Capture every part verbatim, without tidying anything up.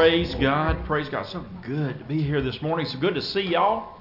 Praise God. Praise God. So good to be here this morning. So good to see y'all.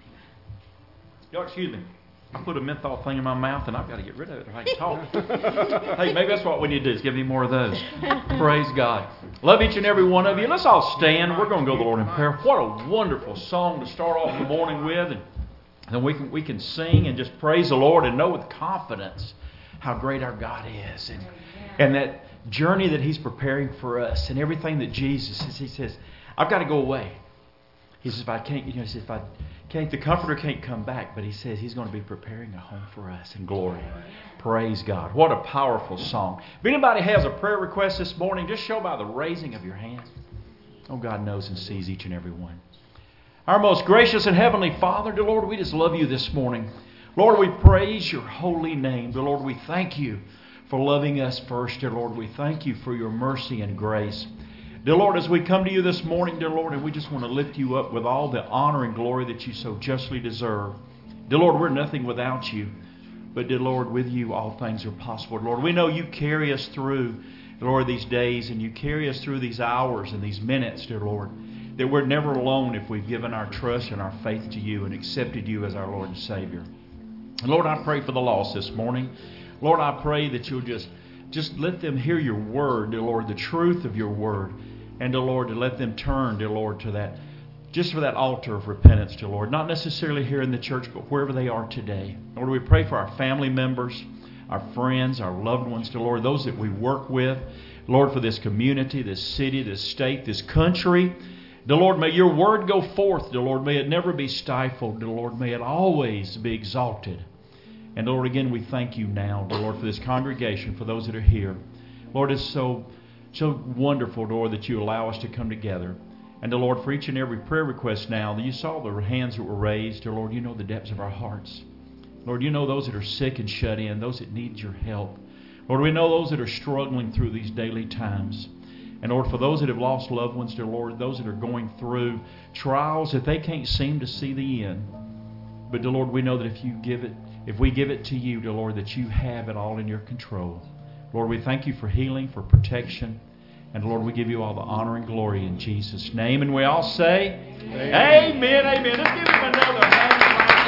Y'all, excuse me. I put a menthol thing in my mouth and I've got to get rid of it if I can talk. Hey, maybe that's what we need to do is give me more of those. Praise God. Love each and every one of you. Let's all stand. We're going to go to the Lord in prayer. What a wonderful song to start off the morning with. And then we can, we can sing and just praise the Lord and know with confidence how great our God is. And, and that journey that He's preparing for us and everything that Jesus says. He says, I've got to go away. He says, if I can't, you know, he says, if I can't, the Comforter can't come back. But He says He's going to be preparing a home for us in glory. Praise God. What a powerful song. If anybody has a prayer request this morning, just show by the raising of your hands. Oh, God knows and sees each and every one. Our most gracious and heavenly Father, dear Lord, we just love you this morning. Lord, we praise your holy name. Dear Lord, we thank you for loving us first, dear Lord. We thank you for your mercy and grace. Dear Lord, as we come to you this morning, dear Lord, and we just want to lift you up with all the honor and glory that you so justly deserve. Dear Lord, we're nothing without you. But dear Lord, with you all things are possible. Lord, we know you carry us through, Lord, these days, and you carry us through these hours and these minutes, dear Lord, that we're never alone if we've given our trust and our faith to you and accepted you as our Lord and Savior. And Lord, I pray for the lost this morning. Lord, I pray that you'll just, just let them hear your word, dear Lord, the truth of your word. And, dear Lord, to let them turn, dear Lord, to that, just for that altar of repentance, dear Lord. Not necessarily here in the church, but wherever they are today. Lord, we pray for our family members, our friends, our loved ones, dear Lord, those that we work with. Lord, for this community, this city, this state, this country. Dear Lord, may your word go forth, dear Lord. May it never be stifled, dear Lord. May it always be exalted. And Lord, again, we thank you now, dear Lord, for this congregation, for those that are here. Lord, it's so so wonderful, Lord, that you allow us to come together. And dear Lord, for each and every prayer request now, that you saw the hands that were raised, dear Lord, you know the depths of our hearts. Lord, you know those that are sick and shut in, those that need your help. Lord, we know those that are struggling through these daily times. And Lord, for those that have lost loved ones, dear Lord, those that are going through trials that they can't seem to see the end. But dear Lord, we know that if you give it, if we give it to you, dear Lord, that you have it all in your control. Lord, we thank you for healing, for protection. And Lord, we give you all the honor and glory in Jesus' name. And we all say, Amen, amen. amen. Let's give him another hand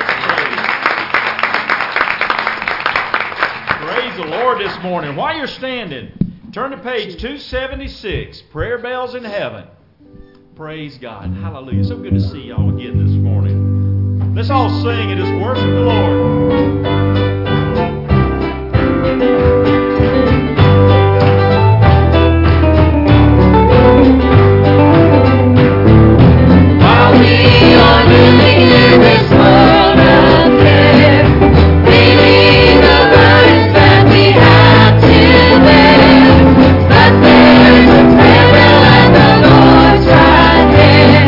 of praise. Praise the Lord this morning. While you're standing, turn to page two seventy-six, Prayer Bells in Heaven. Praise God. Hallelujah. So good to see y'all again this morning. Let's all sing and just worship the Lord.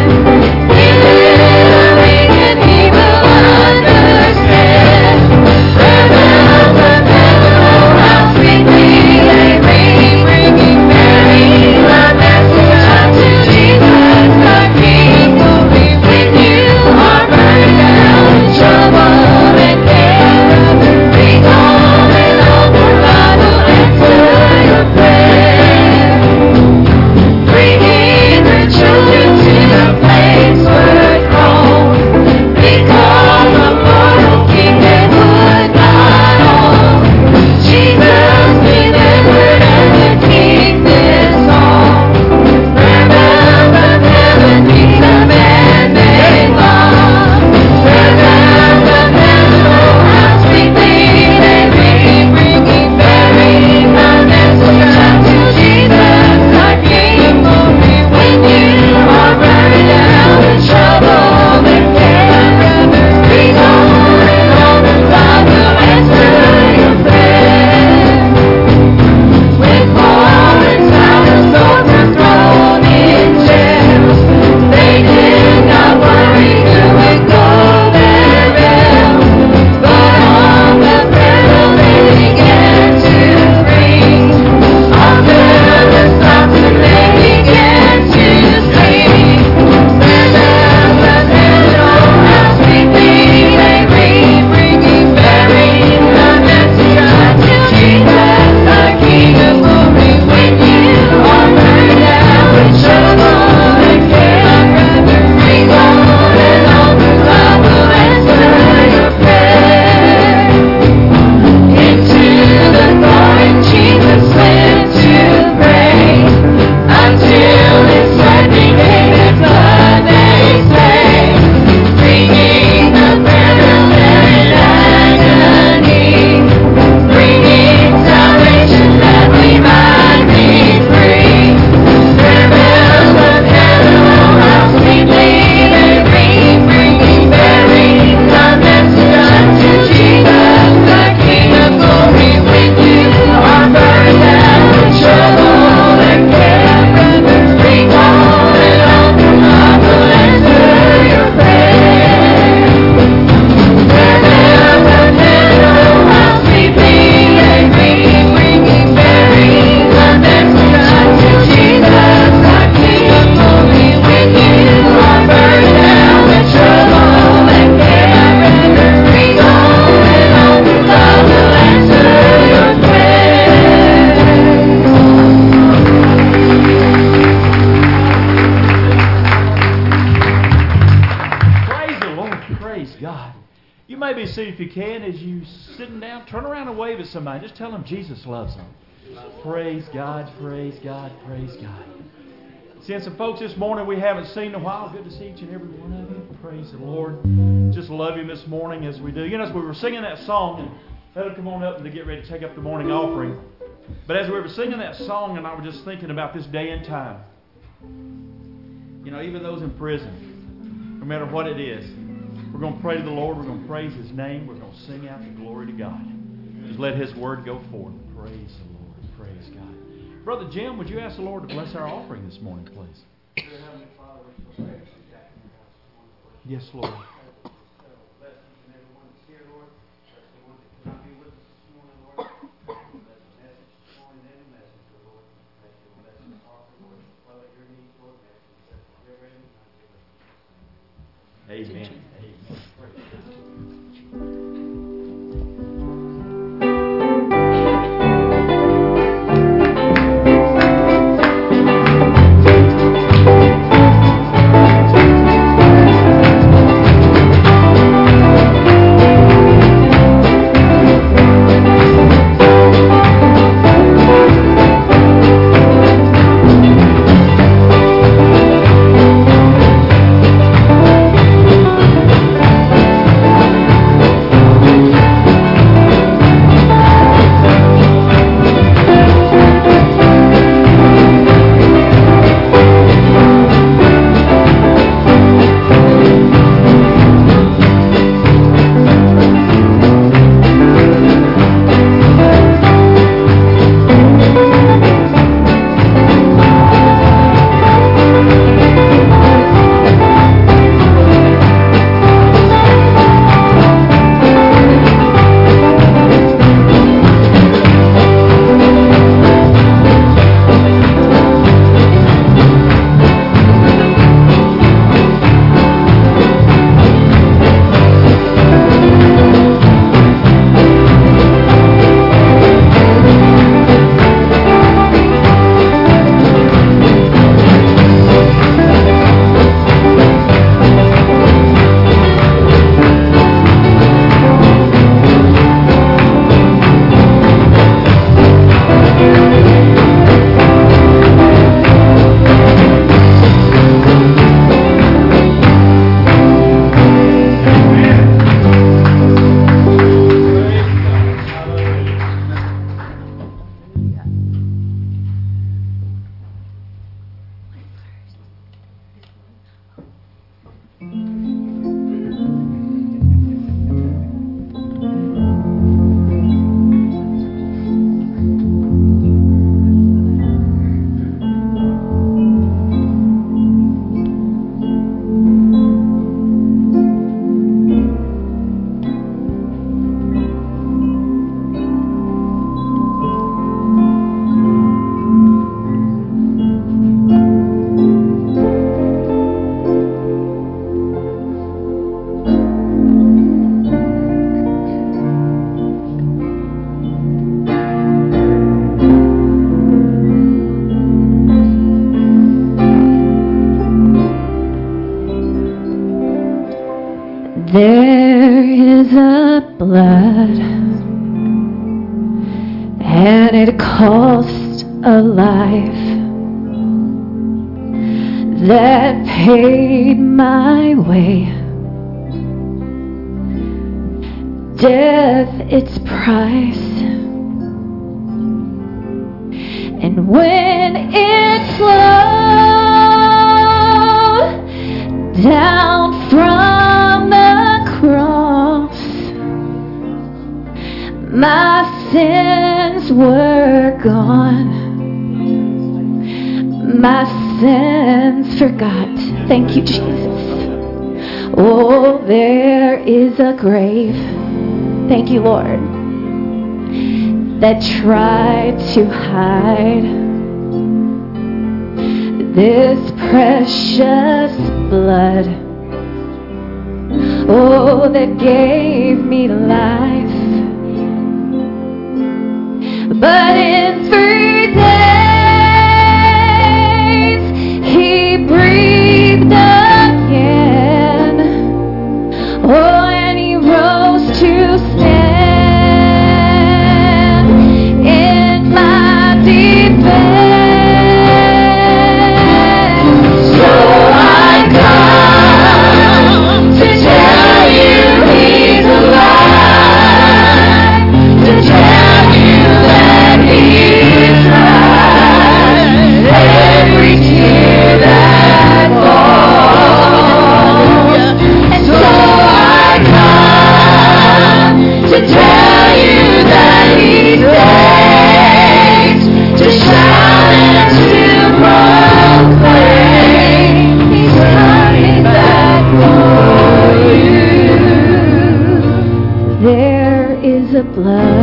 Understand seat if you can. As you sitting down, turn around and wave at somebody. Just tell them Jesus loves them. Praise God, praise God, praise God. Seeing some folks this morning we haven't seen in a while. Good to see each and every one of you. Praise the Lord. Just love Him this morning as we do. You know, as we were singing that song, and that'll come on up to get ready to take up the morning offering. But as we were singing that song, and I was just thinking about this day and time. You know, even those in prison, no matter what it is, we're going to pray to the Lord. We're going to praise His name. We're going to sing out the glory to God. Just let His word go forth. Praise the Lord. Praise God. Brother Jim, would you ask the Lord to bless our offering this morning, please? Yes, Lord. Amen. There is a blood, and it cost a life that paid my way. Death its price, and when it flowed down from the cross, my sins were gone, my sins forgot. Thank you, Jesus. Oh, there is a grave, thank you, Lord, that tried to hide this precious blood, oh, that gave me life. But in three days He breathed again, oh, and He rose to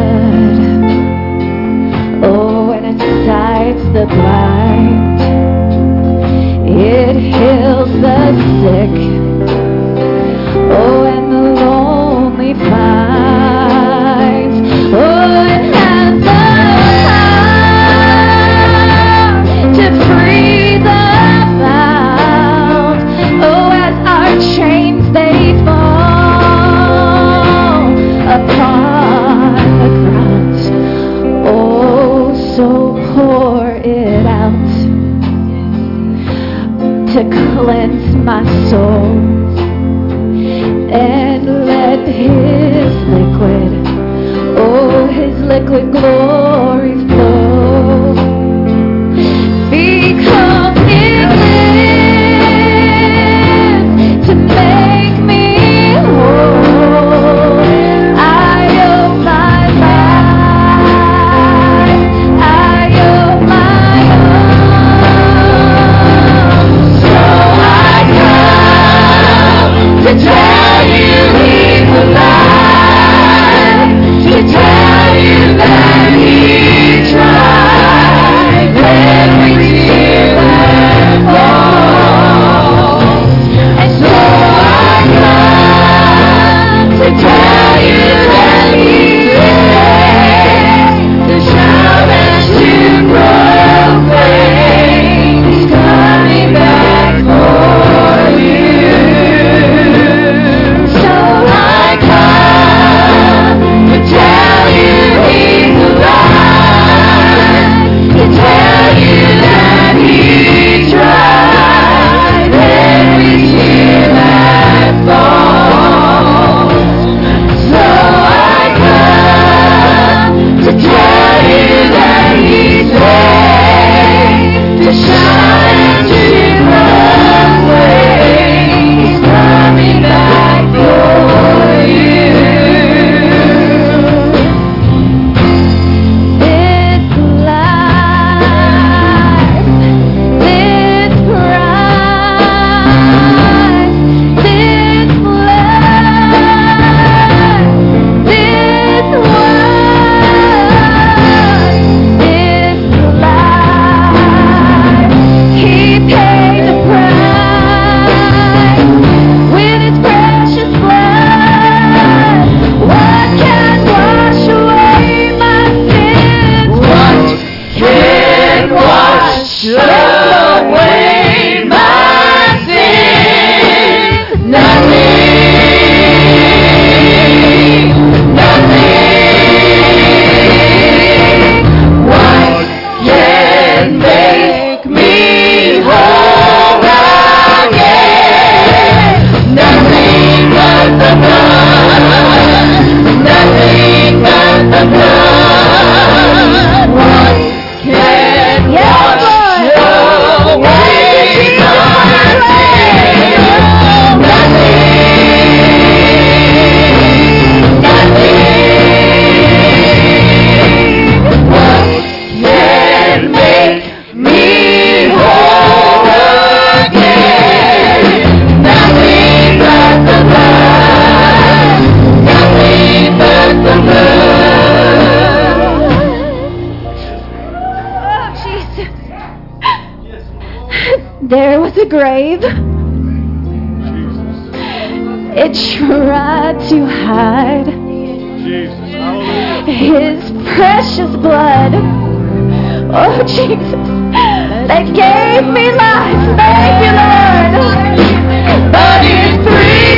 blood. Oh, and it sights the blind. It heals the sick. Oh, and the lonely finds. Oh, it has the power to free the bound. Oh, as our chains they fall upon the ground. Oh, so pour it out to cleanse my soul, and let his liquid, oh, his liquid glory flow. Because it lives to make me whole. I owe my life, I owe my own. So I come to tell you he's alive, to tell you that he tried every tear that falls. And so I come to tell you that he's there, to shout and to proclaim he's coming back for you. So I come to tell you he's alive, to tell you that he tried every tear that falls. So I come to tell you that he's there, to shout and to proclaim he's coming back for you. This life, this price, this blood, this word, this life, he paid the price with his precious blood. What can wash away my sins? What can wash away my sins? Nothing, nothing. What can make me whole again? Nothing but the blood, nothing but the blood. What can wash away my sins? Nothing, nothing. What can make me whole again? Nothing but the blood, nothing but the blood. Oh, Jesus. There was a grave. It tried to hide his precious blood. Oh, Jesus, that gave me life. Thank you, Lord. But in three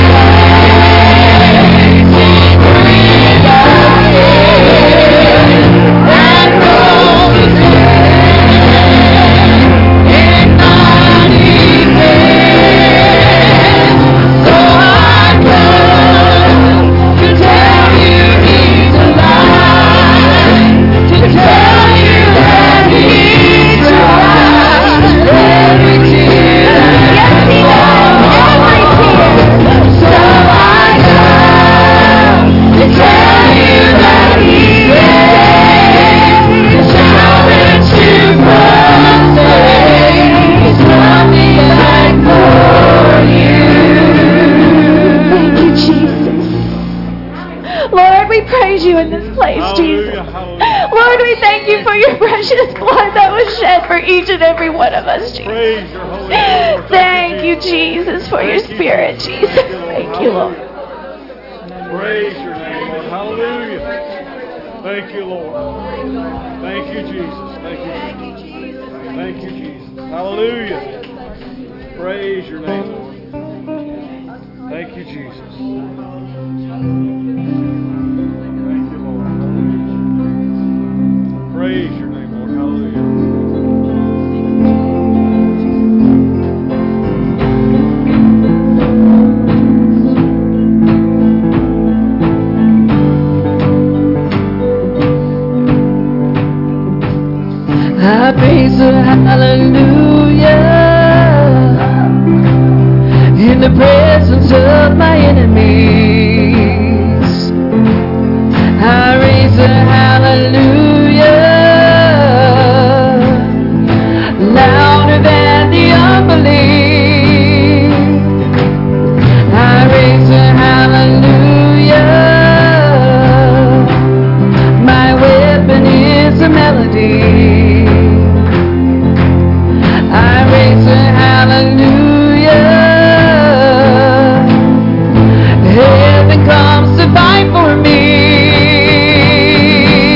days, he breathed again and rose again in mighty faith. So I come to tell you he's alive, to tell you that he tried every tear Christ Jesus. Hallelujah, hallelujah. Lord, we thank you for your precious blood that was shed for each and every one of us, Jesus. Praise your holy name, Lord. Thank you, Jesus, for your Thank you, spirit, Jesus. Thank you, Lord. Praise your name, Lord. Hallelujah. Thank you, Lord. Thank you, Jesus. Thank you, Jesus. Thank you, Jesus. Hallelujah. Praise your name, Lord. Thank you, Jesus. Thank you, Lord. Hallelujah. Praise your name, Lord. Hallelujah. I praise the hallelujah in the presence of my enemies. I raise the hallelujah louder than the unbelief. I raise the hallelujah. My weapon is a melody. I raise a hallelujah. Heaven comes to fight for me.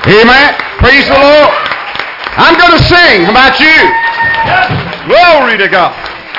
Amen. Praise the Lord. I'm going to sing. How about you? Glory to God.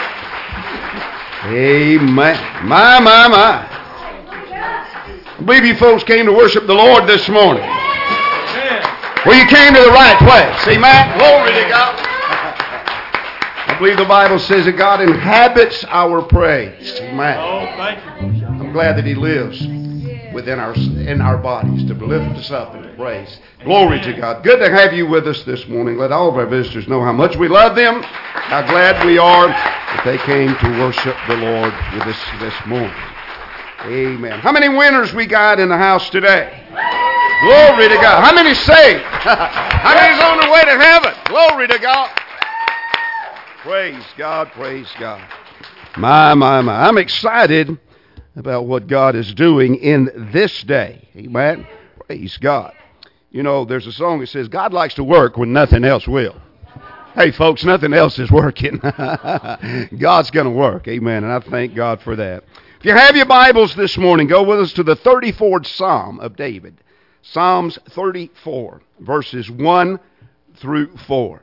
Amen. My, my, my. I believe you folks came to worship the Lord this morning. Well, you came to the right place. Amen. Glory to God. I believe the Bible says that God inhabits our praise. Amen. Oh, thank you. I'm glad that He lives within our in our bodies to lift us up and to praise. Glory to God. Good to have you with us this morning. Let all of our visitors know how much we love them, how glad we are that they came to worship the Lord with us this morning. Amen. How many winners we got in the house today? Glory to God. How many saved? How many's on their way to heaven? Glory to God. Praise God, praise God. My, my, my. I'm excited about what God is doing in this day. Amen. Praise God. You know, there's a song that says, God likes to work when nothing else will. Hey, folks, nothing else is working. God's going to work. Amen. And I thank God for that. If you have your Bibles this morning, go with us to the thirty-fourth Psalm of David. Psalms thirty-four, verses one through four.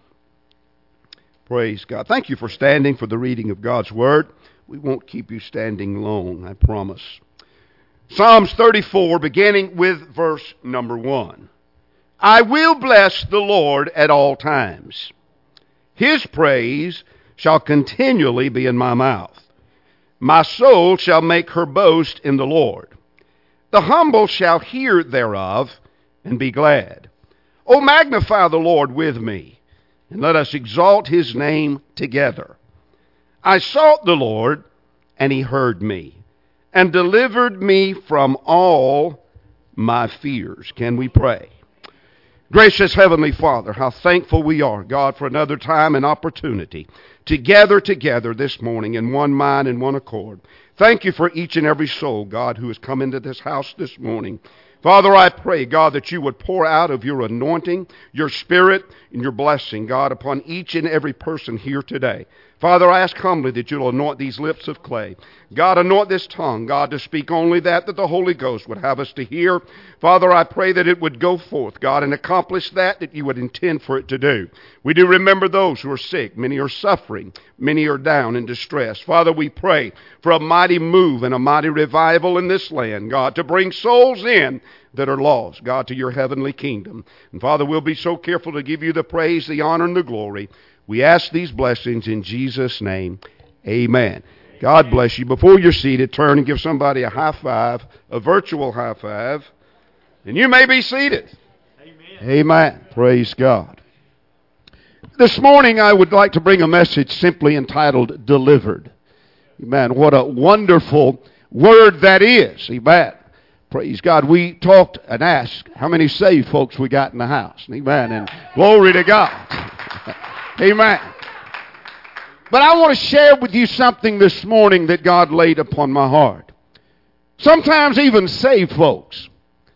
Praise God. Thank you for standing for the reading of God's Word. We won't keep you standing long, I promise. Psalms thirty-four, beginning with verse number one. I will bless the Lord at all times. His praise shall continually be in my mouth. My soul shall make her boast in the Lord. The humble shall hear thereof and be glad. O magnify the Lord with me, and let us exalt his name together. I sought the Lord, and he heard me, and delivered me from all my fears. Can we pray? Gracious Heavenly Father, how thankful we are, God, for another time and opportunity to gather together this morning in one mind and one accord. Thank you for each and every soul, God, who has come into this house this morning. Father, I pray, God, that you would pour out of your anointing, your spirit, and your blessing, God, upon each and every person here today. Father, I ask humbly that you'll anoint these lips of clay. God, anoint this tongue, God, to speak only that that the Holy Ghost would have us to hear. Father, I pray that it would go forth, God, and accomplish that that you would intend for it to do. We do remember those who are sick. Many are suffering. Many are down in distress. Father, we pray for a mighty move and a mighty revival in this land, God, to bring souls in that are lost, God, to your heavenly kingdom. And Father, we'll be so careful to give you the praise, the honor, and the glory. We ask these blessings in Jesus' name. Amen. God bless you. Before you're seated, turn and give somebody a high five, a virtual high five, and you may be seated. Amen. Amen. Praise God. This morning I would like to bring a message simply entitled Delivered. Amen. What a wonderful word that is. Amen. Praise God. We talked and asked how many saved folks we got in the house. Amen. And glory to God. Amen. But I want to share with you something this morning that God laid upon my heart. Sometimes even saved folks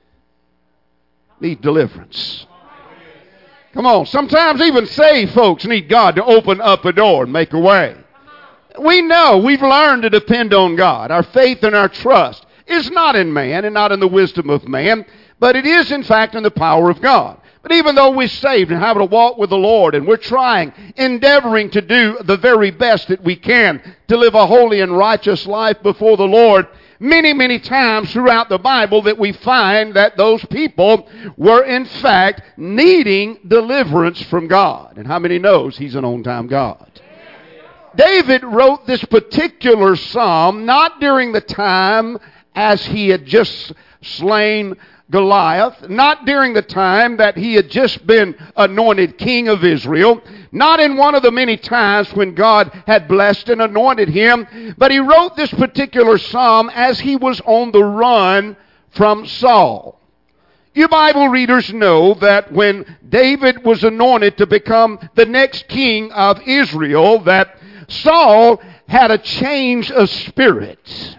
need deliverance. Come on. Sometimes even saved folks need God to open up a door and make a way. We know, we've learned to depend on God. Our faith and our trust is not in man and not in the wisdom of man, but it is in fact in the power of God. But even though we're saved and have to walk with the Lord, and we're trying, endeavoring to do the very best that we can to live a holy and righteous life before the Lord, many, many times throughout the Bible that we find that those people were in fact needing deliverance from God. And how many knows he's an on-time God? David wrote this particular psalm not during the time as he had just slain Goliath, not during the time that he had just been anointed king of Israel, not in one of the many times when God had blessed and anointed him, but he wrote this particular psalm as he was on the run from Saul. You Bible readers know that when David was anointed to become the next king of Israel, that Saul had a change of spirit.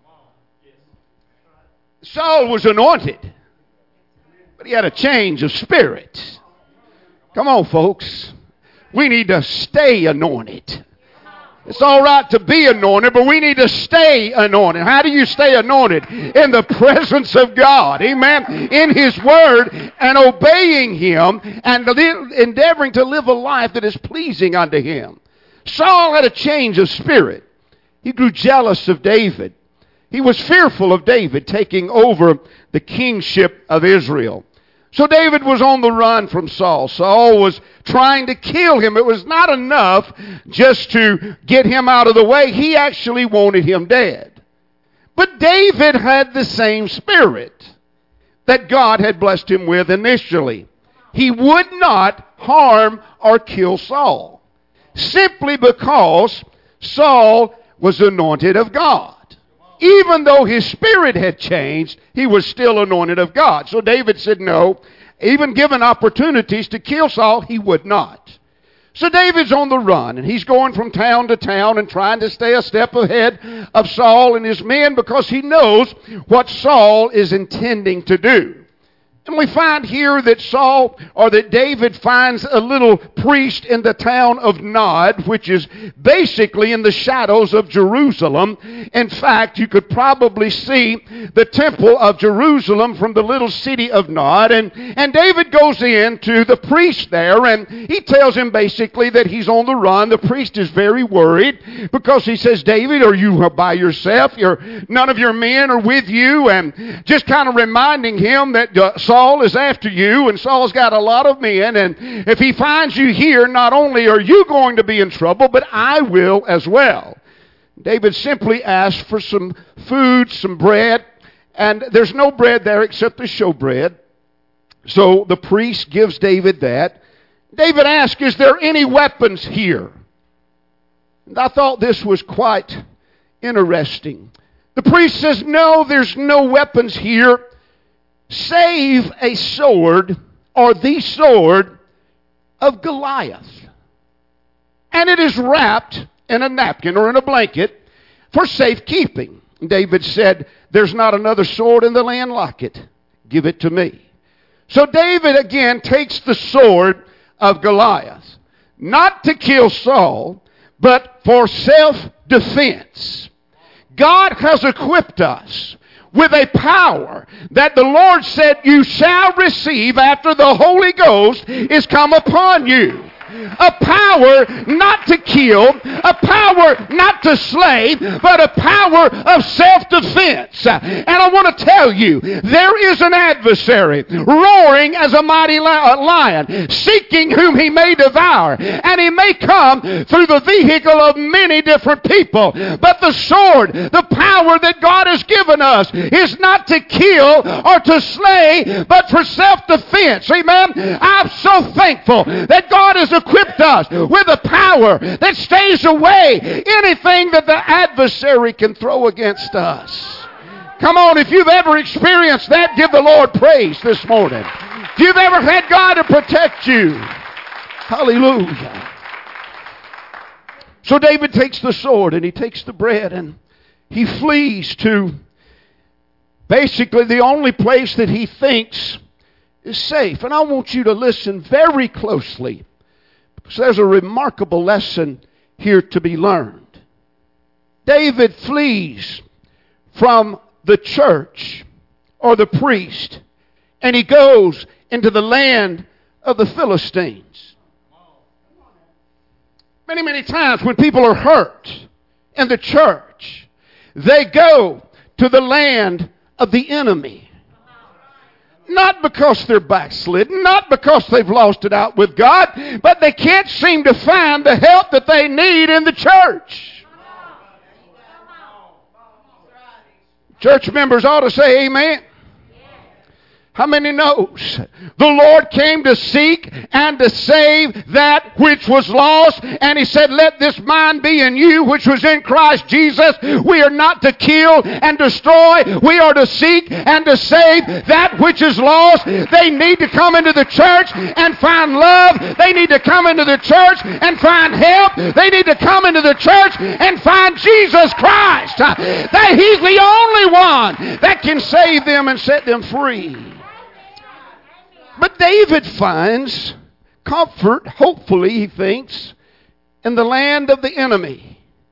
Saul was anointed, but he had a change of spirit. Come on, folks. We need to stay anointed. It's all right to be anointed, but we need to stay anointed. How do you stay anointed? In the presence of God. Amen. In His Word and obeying Him and li- endeavoring to live a life that is pleasing unto Him. Saul had a change of spirit. He grew jealous of David. He was fearful of David taking over the kingship of Israel. So David was on the run from Saul. Saul was trying to kill him. It was not enough just to get him out of the way. He actually wanted him dead. But David had the same spirit that God had blessed him with initially. He would not harm or kill Saul, simply because Saul was anointed of God. Even though his spirit had changed, he was still anointed of God. So David said no. Even given opportunities to kill Saul, he would not. So David's on the run, and he's going from town to town and trying to stay a step ahead of Saul and his men because he knows what Saul is intending to do. And we find here that Saul, or that David finds a little priest in the town of Nod, which is basically in the shadows of Jerusalem. In fact, you could probably see the temple of Jerusalem from the little city of Nod. And, and David goes in to the priest there, and he tells him basically that he's on the run. The priest is very worried because he says, David, are you by yourself? You're, none of your men are with you. And just kind of reminding him that uh, Saul Saul is after you, and Saul's got a lot of men, and if he finds you here, not only are you going to be in trouble, but I will as well. David simply asked for some food, some bread, and there's no bread there except the showbread. So the priest gives David that. David asked, is there any weapons here? And I thought this was quite interesting. The priest says, no, there's no weapons here, save a sword, or the sword of Goliath. And it is wrapped in a napkin or in a blanket for safekeeping. David said, there's not another sword in the land like it. Give it to me. So David again takes the sword of Goliath, not to kill Saul, but for self-defense. God has equipped us with a power that the Lord said you shall receive after the Holy Ghost is come upon you. A power not to kill, a power not to slay, but a power of self-defense. And I want to tell you, there is an adversary roaring as a mighty lion, seeking whom he may devour. And he may come through the vehicle of many different people. But the sword, the power that God has given us, is not to kill or to slay, but for self-defense. Amen? I'm so thankful that God has equipped us with a power that stays away anything that the adversary can throw against us. Come on, if you've ever experienced that, give the Lord praise this morning. If you've ever had God to protect you, hallelujah. So David takes the sword and he takes the bread and he flees to basically the only place that he thinks is safe. And I want you to listen very closely, because there's a remarkable lesson here to be learned. David flees from the church or the priest, and he goes into the land of the Philistines. Many, many times when people are hurt in the church, they go to the land of the enemy. Not because they're backslidden, not because they've lost it out with God, but they can't seem to find the help that they need in the church. Church members ought to say amen. How many knows? The Lord came to seek and to save that which was lost. And He said, let this mind be in you, which was in Christ Jesus. We are not to kill and destroy. We are to seek and to save that which is lost. They need to come into the church and find love. They need to come into the church and find help. They need to come into the church and find Jesus Christ. That He's the only one that can save them and set them free. But David finds comfort, hopefully he thinks, in the land of the enemy.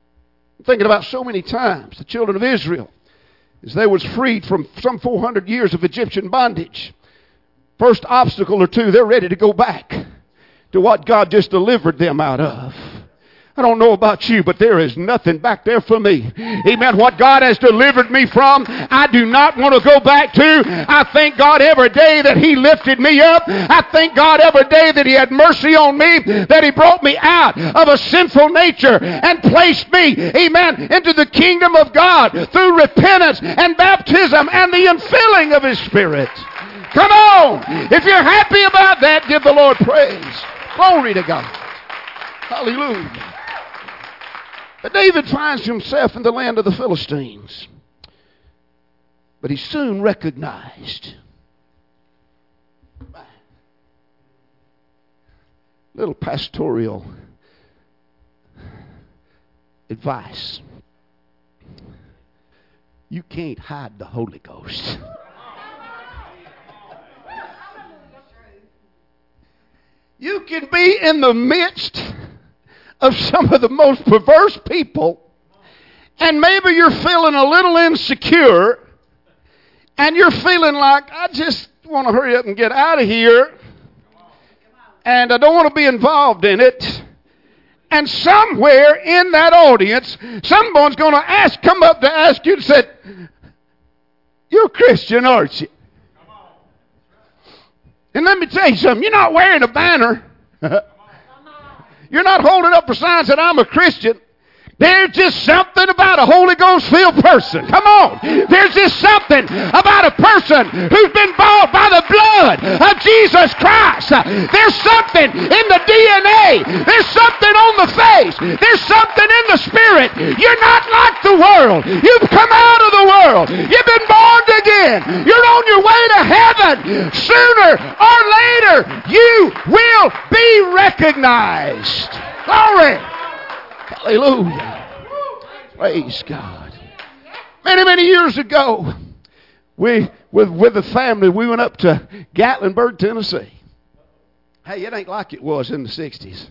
thinking about so many times the children of Israel, as they was freed from some four hundred years of Egyptian bondage. First obstacle or two, they're ready to go back to what God just delivered them out of. I don't know about you, but there is nothing back there for me. Amen. What God has delivered me from, I do not want to go back to. I thank God every day that He lifted me up. I thank God every day that He had mercy on me, that He brought me out of a sinful nature and placed me, amen, into the kingdom of God through repentance and baptism and the infilling of His Spirit. Come on. If you're happy about that, give the Lord praise. Glory to God. Hallelujah. But David finds himself in the land of the Philistines. But he soon recognized. Little pastoral advice. You can't hide the Holy Ghost. You can be in the midst of some of the most perverse people, and maybe you're feeling a little insecure, and you're feeling like, I just want to hurry up and get out of here, and I don't want to be involved in it. And somewhere in that audience, someone's going to ask, come up to ask you and say, you're a Christian, aren't you? And let me tell you something, you're not wearing a banner. You're not holding up for signs that I'm a Christian. There's just something about a Holy Ghost-filled person. Come on. There's just something about a person who's been bought by the blood of Jesus Christ. There's something in the D N A. There's something on the face. There's something in the spirit. You're not like the world. You've come out of the world. You've been born again. You're on your way to heaven. Sooner or later, you will be recognized. Glory. Hallelujah. Praise God. Many, many years ago, we, with, with the family, we went up to Gatlinburg, Tennessee. Hey, it ain't like it was in the sixties.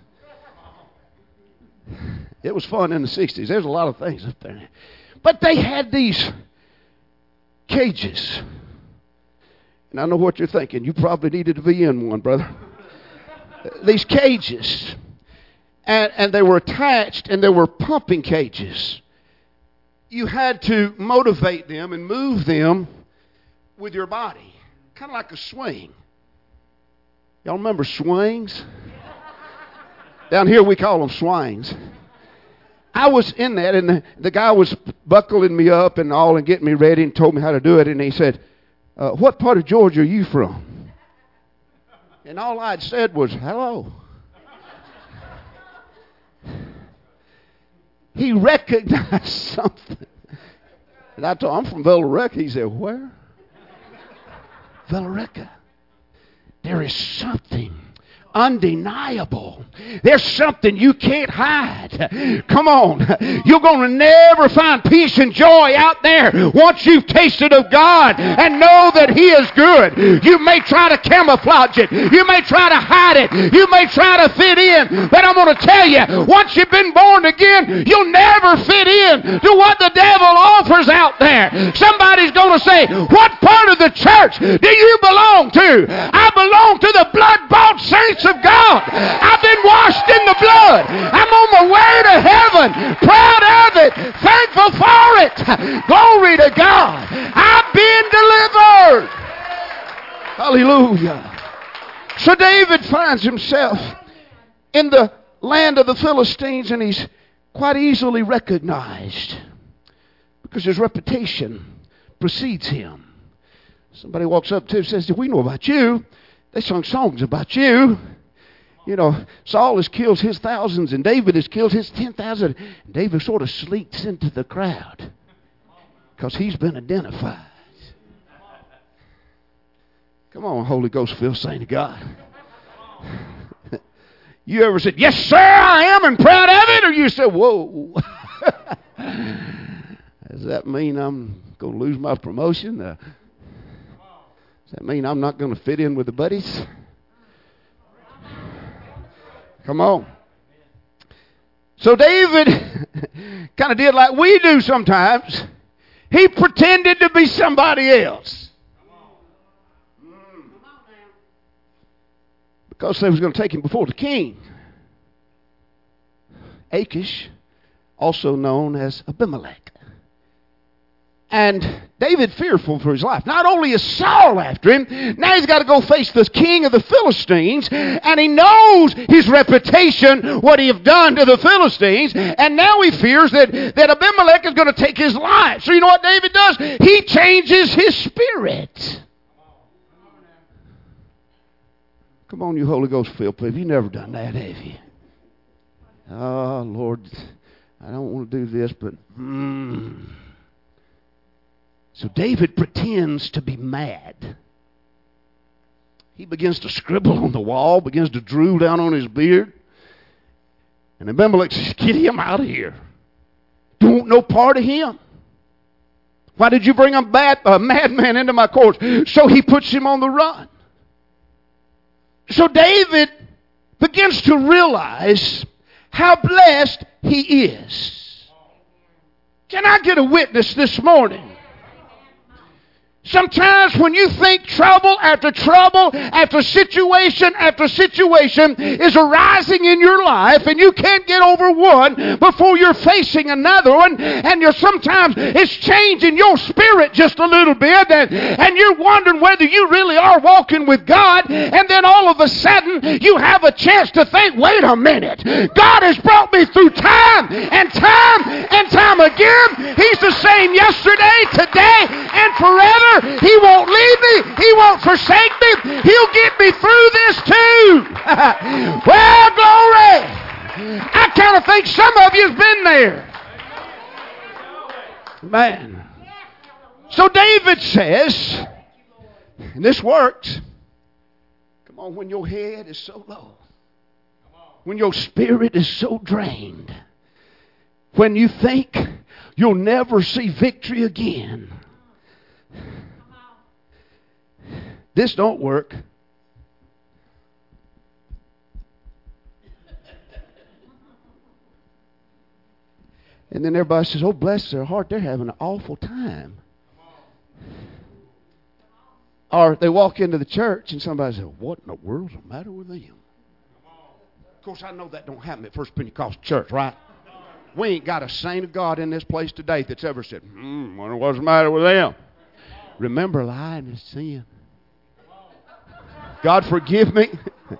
It was fun in the sixties. There's a lot of things up there. But they had these cages. And I know what you're thinking. You probably needed to be in one, brother. These cages. And, and they were attached, and they were pumping cages. You had to motivate them and move them with your body, kind of like a swing. Y'all remember swings? Down here we call them swings. I was in that, and the, the guy was buckling me up and all and getting me ready and told me how to do it. And he said, uh, what part of Georgia are you from? And all I'd said was, hello. He recognized something. And I told him, I'm from Villarica. He said, where? Villarica. There is something undeniable. There's something you can't hide. Come on. You're going to never find peace and joy out there once you've tasted of God and know that He is good. You may try to camouflage it. You may try to hide it. You may try to fit in. But I'm going to tell you, once you've been born again, you'll never fit in to what the devil offers out there. Somebody's going to say, what part of the church do you belong to? I belong to the blood-bought saints of God. I've been washed in the blood. I'm on my way to heaven. Proud of it. Thankful for it. Glory to God. I've been delivered. Hallelujah. So David finds himself in the land of the Philistines, and he's quite easily recognized because his reputation precedes him. Somebody walks up to him and says, we know about you. They sung songs about you. You know, Saul has killed his thousands and David has killed his ten thousand. David sort of sneaks into the crowd because he's been identified. Come on, Holy Ghost filled saint of God. You ever said, yes, sir, I am, and proud of it? Or you said, whoa. Does that mean I'm going to lose my promotion? Uh, does that mean I'm not going to fit in with the buddies? Come on. So David kind of did like we do sometimes. He pretended to be somebody else. Because they was going to take him before the king. Achish, also known as Abimelech. And David fearful for his life. Not only is Saul after him, now he's got to go face the king of the Philistines, and he knows his reputation, what he have done to the Philistines, and now he fears that, that Abimelech is going to take his life. So you know what David does? He changes his spirit. Come on, you Holy Ghost filled people. You've never done that, have you? Oh, Lord, I don't want to do this, but... Mm. So David pretends to be mad. He begins to scribble on the wall, begins to drool down on his beard. And Abimelech says, get him out of here. Don't want no part of him. Why did you bring a, bad, a madman into my courts? So he puts him on the run. So David begins to realize how blessed he is. Can I get a witness this morning? Sometimes when you think trouble after trouble after situation after situation is arising in your life and you can't get over one before you're facing another one, and you're sometimes it's changing your spirit just a little bit, and, and you're wondering whether you really are walking with God, and then all of a sudden you have a chance to think, wait a minute, God has brought me through time and time and time again. He's the same yesterday, today, and forever. He won't leave me. He won't forsake me. He'll get me through this too. Well, glory. I kind of think some of you have been there. Man. So David says, and this works. Come on, when your head is so low. When your spirit is so drained. When you think you'll never see victory again. This don't work. And then everybody says, oh, bless their heart, they're having an awful time. Or they walk into the church and somebody says, what in the world's the matter with them? Of course, I know that don't happen at First Pentecostal Church, right? We ain't got a saint of God in this place today that's ever said, hmm, wonder what's the matter with them. Remember, lying is sin. God, forgive me.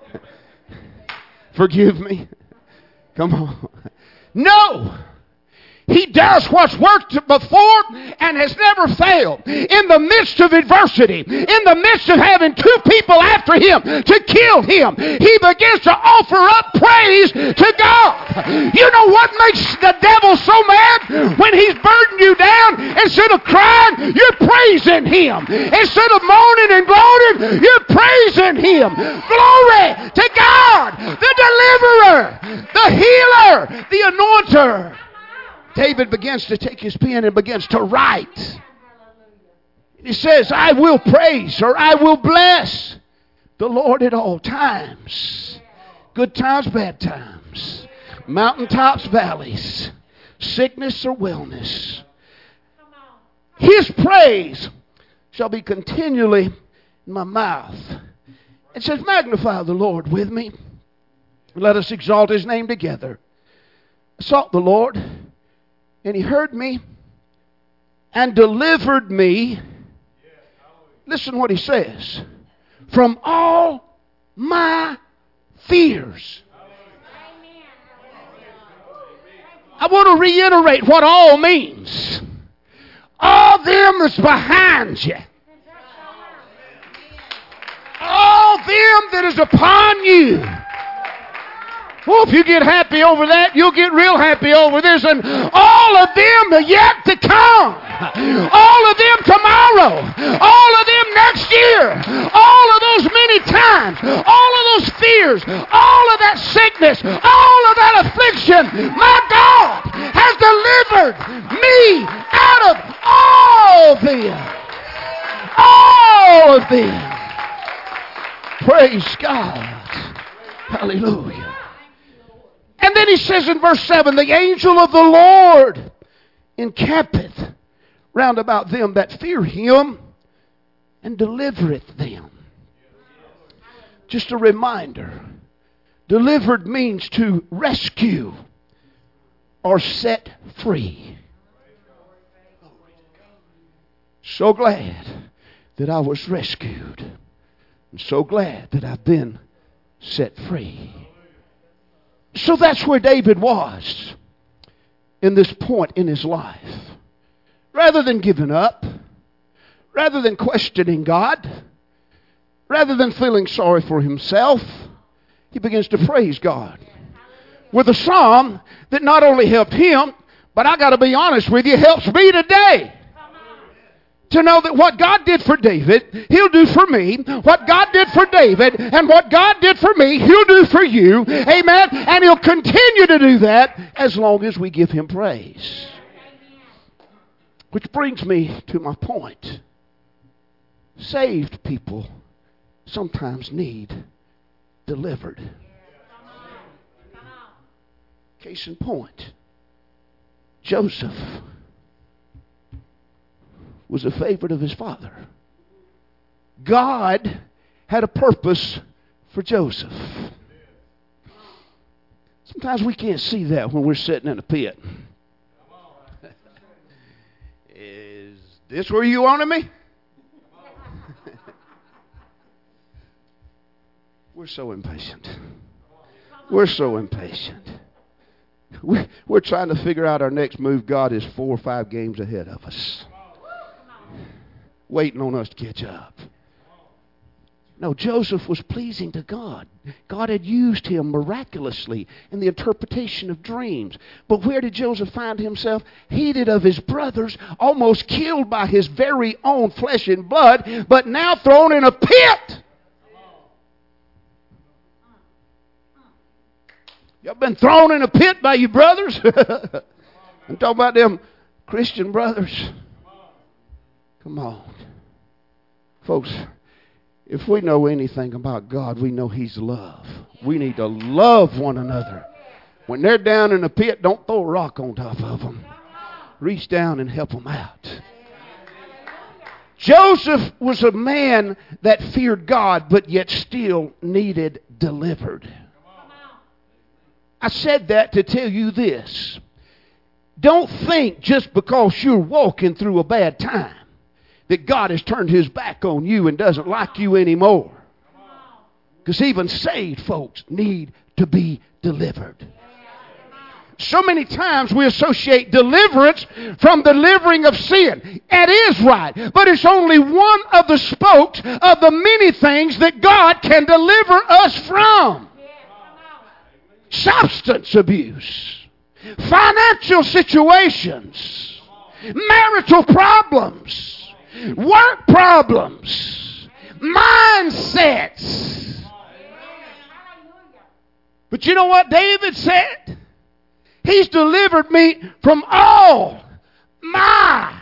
Forgive me. Come on. No! He does what's worked before and has never failed. In the midst of adversity, in the midst of having two people after him to kill him, he begins to offer up praise to God. You know what makes the devil so mad? When he's burdened you down, instead of crying, you're praising him. Instead of moaning and groaning, you're praising him. Glory to God, the deliverer, the healer, the anointer. David begins to take his pen and begins to write. He says, I will praise or I will bless the Lord at all times. Good times, bad times. Mountaintops, valleys. Sickness or wellness. His praise shall be continually in my mouth. It says, magnify the Lord with me. Let us exalt his name together. I sought the Lord, and he heard me and delivered me. Listen what he says. From all my fears. I want to reiterate what all means. All them that's behind you. All them that is upon you. Well, if you get happy over that, you'll get real happy over this. And all of them are yet to come. All of them tomorrow. All of them next year. All of those many times. All of those fears. All of that sickness. All of that affliction. My God has delivered me out of all them. All of them. Praise God. Hallelujah. And then he says in verse seven, the angel of the Lord encampeth round about them that fear him and delivereth them. Just a reminder, delivered means to rescue or set free. So glad that I was rescued. I'm so glad that I've been set free. So that's where David was in this point in his life. Rather than giving up, rather than questioning God, rather than feeling sorry for himself, he begins to praise God with a psalm that not only helped him, but I got to be honest with you, helps me today. To know that what God did for David, He'll do for me. What God did for David and what God did for me, He'll do for you. Amen. And He'll continue to do that as long as we give Him praise. Which brings me to my point. Saved people sometimes need delivered. Case in point, Joseph was a favorite of his father. God had a purpose for Joseph. Sometimes we can't see that when we're sitting in a pit. Is this where you wanted me? We're so impatient. We're so impatient. We're, we're trying to figure out our next move. God is four or five games ahead of us, waiting on us to catch up. No, Joseph was pleasing to God. God had used him miraculously in the interpretation of dreams. But where did Joseph find himself? Hated of his brothers, almost killed by his very own flesh and blood, but now thrown in a pit. Y'all been thrown in a pit by your brothers? I'm talking about them Christian brothers. Come on. Folks, if we know anything about God, we know He's love. We need to love one another. When they're down in the pit, don't throw a rock on top of them. Reach down and help them out. Joseph was a man that feared God, but yet still needed delivered. I said that to tell you this. Don't think just because you're walking through a bad time that God has turned His back on you and doesn't like you anymore. Because even saved folks need to be delivered. So many times we associate deliverance from delivering of sin. That is right. But it's only one of the spokes of the many things that God can deliver us from. Substance abuse, financial situations, marital problems, work problems, mindsets. But you know what David said? He's delivered me from all my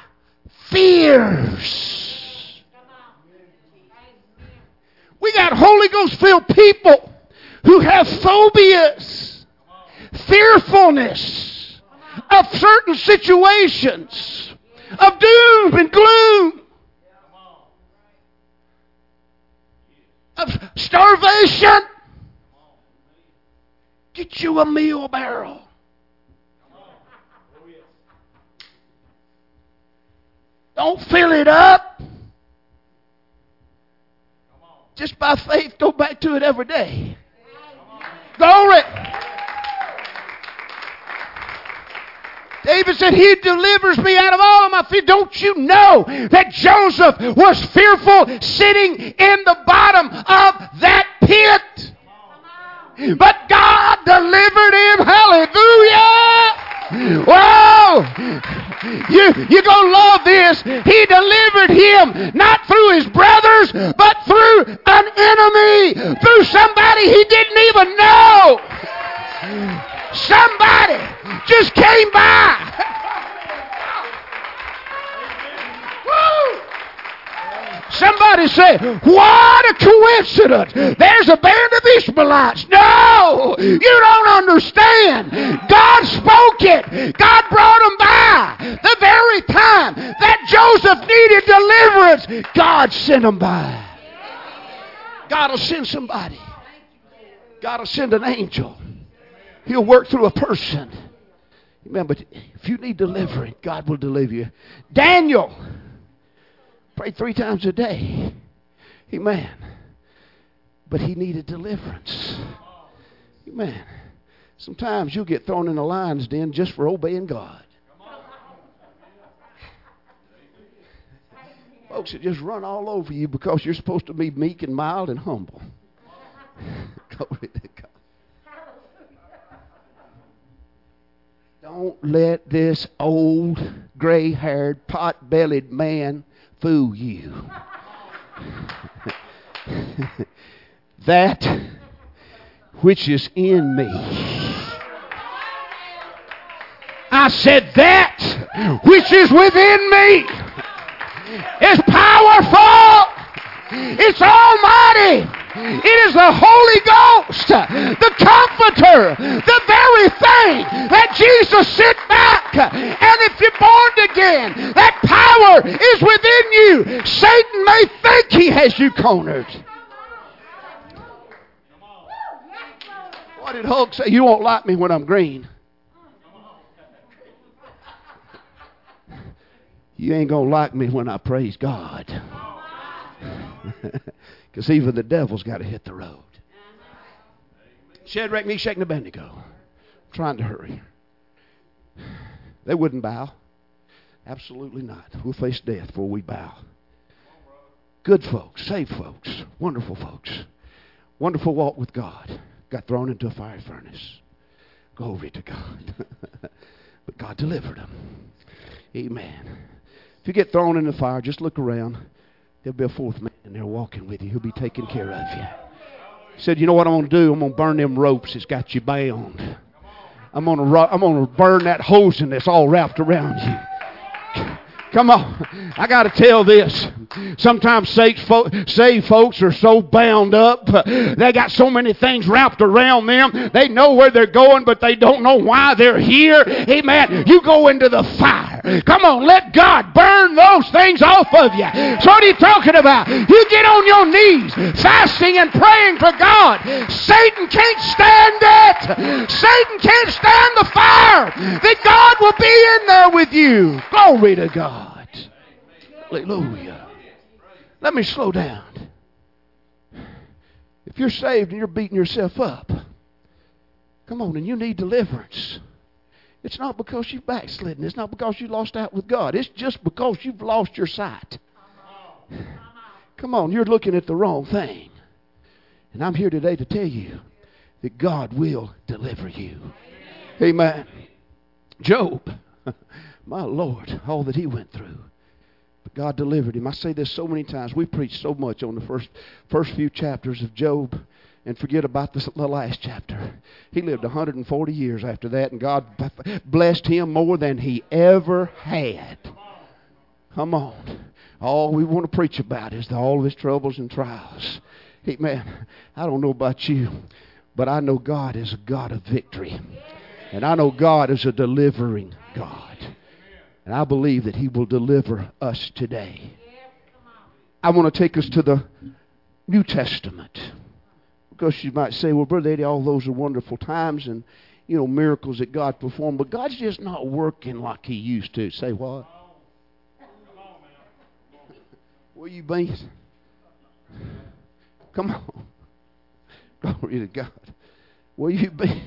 fears. We got Holy Ghost filled people who have phobias, fearfulness of certain situations, of doom and gloom, of starvation. Get you a meal barrel. Don't fill it up. Just by faith, go back to it every day. Glory. David said, He delivers me out of all of my fear. Don't you know that Joseph was fearful sitting in the bottom of that pit? But God delivered him. Hallelujah. Whoa. You, you're going to love this. He delivered him not through his brothers, but through an enemy, through somebody he didn't even know. Somebody just came by. Woo. Somebody somebody say, what a coincidence. There's a band of Ishmaelites. No, you don't understand. God spoke it. God brought them by. The very time that Joseph needed deliverance, God sent them by. God will send somebody. God will send an angel. He'll work through a person. Remember, if you need deliverance, God will deliver you. Daniel prayed three times a day. Amen. But he needed deliverance. Amen. Sometimes you'll get thrown in the lion's den just for obeying God. Folks that just run all over you because you're supposed to be meek and mild and humble. Glory to God. Don't let this old, gray-haired, pot-bellied man fool you. That which is in me. I said that which is within me is powerful. It's almighty. It is the Holy Ghost, the Comforter, the very thing that Jesus sent back. And if you're born again, that power is within you. Satan may think he has you cornered. What did Hulk say? You won't like me when I'm green. You ain't going to like me when I praise God. Because even the devil's got to hit the road. Shadrach, Meshach, and Abednego. I'm trying to hurry. They wouldn't bow. Absolutely not. We'll face death before we bow. Good folks, saved folks, wonderful folks. Wonderful walk with God. Got thrown into a fiery furnace. Glory to God. But God delivered them. Amen. If you get thrown in the fire, just look around. There'll be a fourth man there walking with you. He'll be taking care of you. He said, you know what I'm going to do? I'm going to burn them ropes that's got you bound. I'm going to I'm going to burn that hosing that's all wrapped around you. Come on. I got to tell this. Sometimes saved folks are so bound up. They got so many things wrapped around them. They know where they're going, but they don't know why they're here. Amen. You go into the fire. Come on, let God burn those things off of you. So what are you talking about? You get on your knees, fasting and praying for God. Satan can't stand it. Satan can't stand the fire. That God will be in there with you. Glory to God. Hallelujah. Let me slow down. If you're saved and you're beating yourself up, come on, and you need deliverance. It's not because you've backslidden. It's not because you lost out with God. It's just because you've lost your sight. Come on, you're looking at the wrong thing. And I'm here today to tell you that God will deliver you. Amen. Job, my Lord, all that he went through. But God delivered him. I say this so many times. We preach so much on the first first few chapters of Job and forget about this, the last chapter. He lived one hundred forty years after that, and God blessed him more than he ever had. Come on. All we want to preach about is the, all of his troubles and trials. Amen. I don't know about you, but I know God is a God of victory. And I know God is a delivering God. And I believe that he will deliver us today. I want to take us to the New Testament. Because you might say, well, Brother Eddie, all those are wonderful times and, you know, miracles that God performed. But God's just not working like he used to. Say what? Where you been? Come on. Glory to God. Where you been?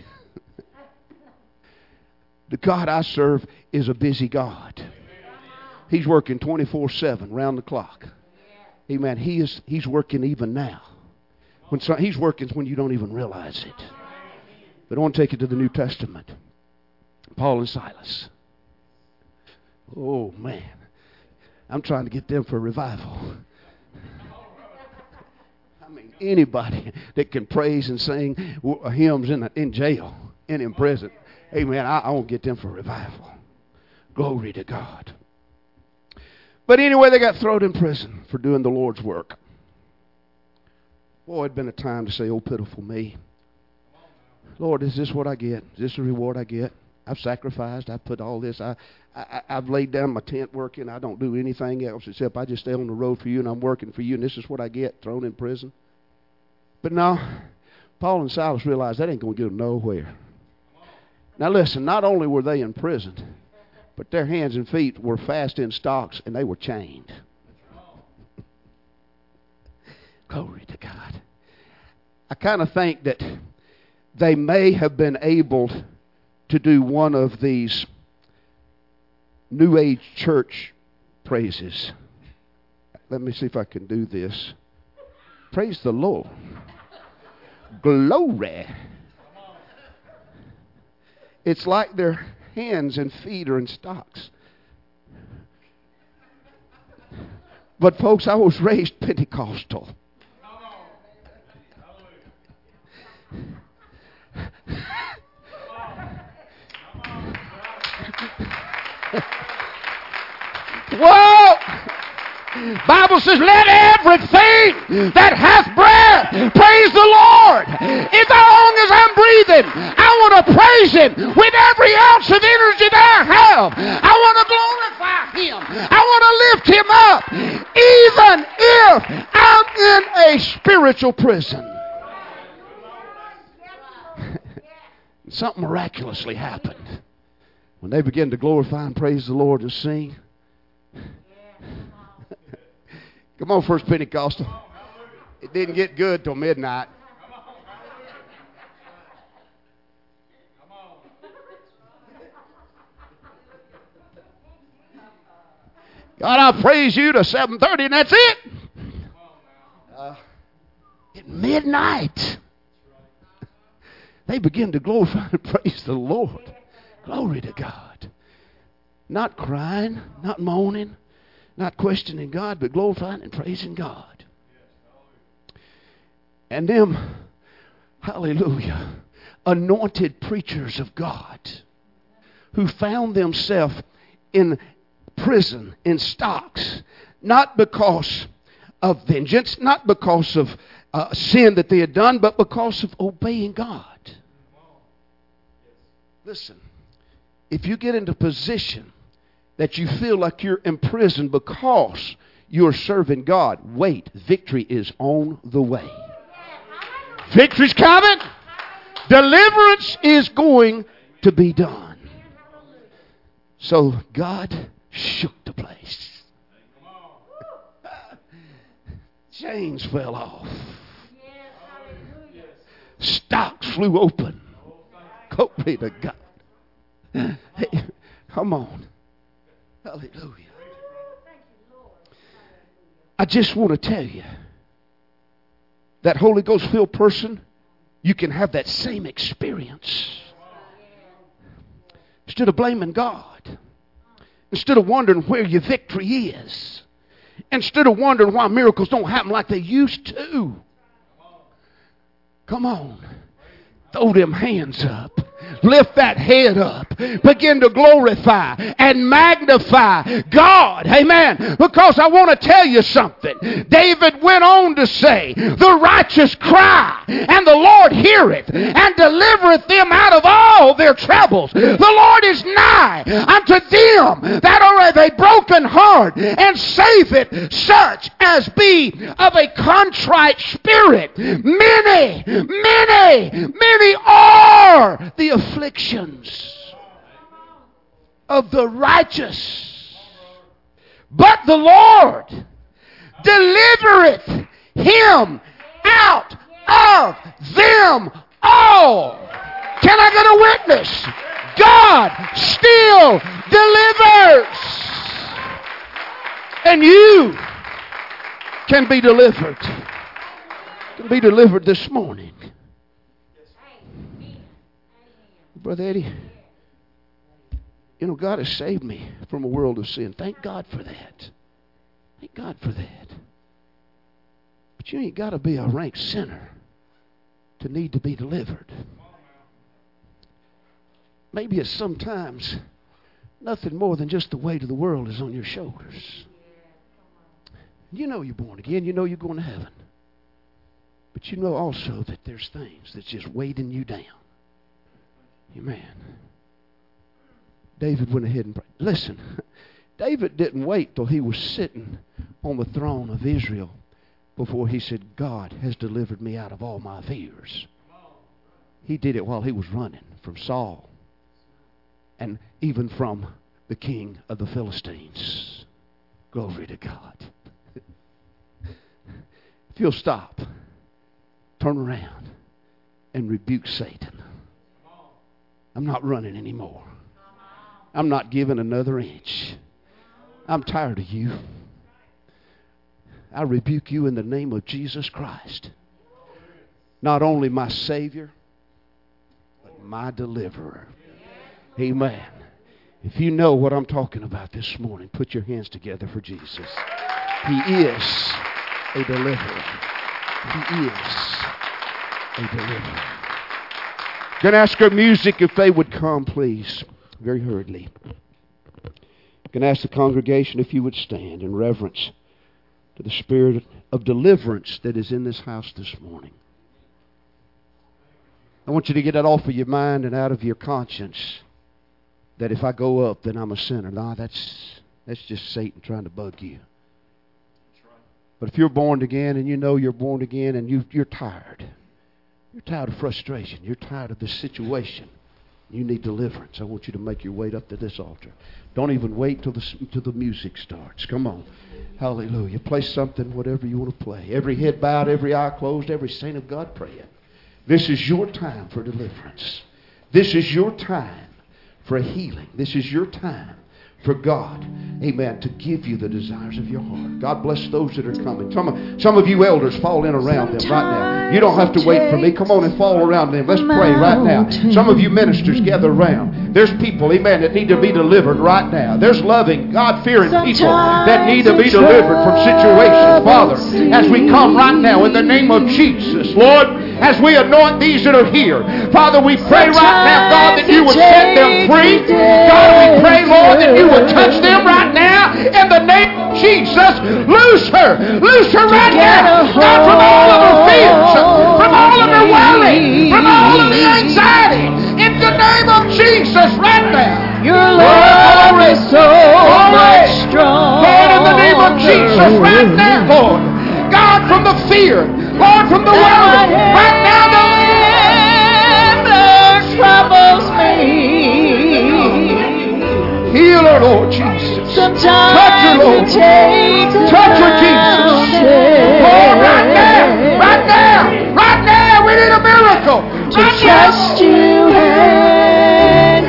The God I serve is a busy God. He's working twenty-four seven, round the clock. Amen. He is, he's working even now. When so, he's working when you don't even realize it. But I want to take you to the New Testament. Paul and Silas. Oh, man. I'm trying to get them for revival. I mean, anybody that can praise and sing hymns in, in jail and in prison. Amen. I, I won't get them for revival. Glory to God. But anyway, they got thrown in prison for doing the Lord's work. Boy, it'd been a time to say, oh, pitiful me. Lord, is this what I get? Is this the reward I get? I've sacrificed. I've put all this. I, I, I've laid down my tent working. I don't do anything else except I just stay on the road for you, and I'm working for you, and this is what I get, thrown in prison. But no, Paul and Silas realized that ain't going to get them nowhere. Now listen, not only were they in prison, but their hands and feet were fast in stocks, and they were chained. Glory to God. I kind of think that they may have been able to do one of these New Age church praises. Let me see if I can do this. Praise the Lord. Glory. It's like their hands and feet are in stocks. But folks, I was raised Pentecostal. Whoa! Bible says, let everything that hath breath praise the Lord. As long as I'm breathing, I want to praise Him with every ounce of energy that I have. I want to glorify Him. I want to lift Him up, even if I'm in a spiritual prison. Something miraculously happened when they began to glorify and praise the Lord and sing. Come on, First Pentecostal. It didn't get good till midnight. God, I praise you to seven thirty, and that's it. Uh, at midnight, they begin to glorify and praise the Lord. Glory to God. Not crying, not moaning, not questioning God, but glorifying and praising God. And them, hallelujah, anointed preachers of God who found themselves in prison, in stocks, not because of vengeance, not because of uh, sin that they had done, but because of obeying God. Listen, if you get into a position that you feel like you're imprisoned because you're serving God, wait, victory is on the way. Victory's coming. Deliverance is going to be done. So God shook the place. Chains fell off. Stocks flew open. Glory to God. Hey, come on. Hallelujah. I just want to tell you that Holy Ghost filled person, you can have that same experience. Instead of blaming God, instead of wondering where your victory is, instead of wondering why miracles don't happen like they used to, come on, throw them hands up. Lift that head up. Begin to glorify and magnify God. Amen. Because I want to tell you something. David went on to say, the righteous cry, and the Lord heareth, and delivereth them out of all their troubles. The Lord is nigh unto them that are of a broken heart, and saveth such as be of a contrite spirit. Many, many, many are the afflictions of the righteous, but the Lord delivereth him out of them all. Can I get a witness? God still delivers, and you can be delivered. Can be delivered this morning. Brother Eddie, you know, God has saved me from a world of sin. Thank God for that. Thank God for that. But you ain't got to be a rank sinner to need to be delivered. Maybe it's sometimes nothing more than just the weight of the world is on your shoulders. You know you're born again. You know you're going to heaven. But you know also that there's things that's just weighting you down. Amen. David went ahead and prayed. Listen, David didn't wait till he was sitting on the throne of Israel before he said, God has delivered me out of all my fears. He did it while he was running from Saul and even from the king of the Philistines. Glory to God. If you'll stop, turn around, and rebuke Satan. I'm not running anymore. I'm not giving another inch. I'm tired of you. I rebuke you in the name of Jesus Christ. Not only my Savior, but my deliverer. Amen. If you know what I'm talking about this morning, put your hands together for Jesus. He is a deliverer. He is a deliverer. Going to ask our music if they would come, please, very hurriedly. Going to ask the congregation if you would stand in reverence to the spirit of deliverance that is in this house this morning. I want you to get that off of your mind and out of your conscience, that if I go up, then I'm a sinner. Nah, that's, that's just Satan trying to bug you. But if you're born again and you know you're born again and you, you're tired, you're tired of frustration, you're tired of this situation, you need deliverance, I want you to make your way up to this altar. Don't even wait till the, till the music starts. Come on. Hallelujah. Play something, whatever you want to play. Every head bowed, every eye closed, every saint of God praying. This is your time for deliverance. This is your time for a healing. This is your time for God, amen, to give you the desires of your heart. God bless those that are coming. Some of, some of you elders, fall in around them right now. You don't have to wait for me. Come on and fall around them. Let's pray right now. Some of you ministers, gather around. There's people, amen, that need to be delivered right now. There's loving, God-fearing people that need to be delivered from situations. Father, as we come right now in the name of Jesus, Lord, as we anoint these that are here, Father, we pray right now, God, that you would set them free. God, we pray, Lord, that you would touch them right now in the name of Jesus. Loose her. Loose her right now. God, from all of her fears, from all of her worry, from all of the anxiety, in the name of Jesus right now. Your love is so much strong. Lord, in the name of Jesus right now, Lord. God, from the fear, Lord, from the worry, right now, the troubles me. Heal her, Lord Jesus. Sometimes touch her, Lord. Touch her, Jesus. Lord, right now, right now, right now, we need a miracle. To right trust now. You and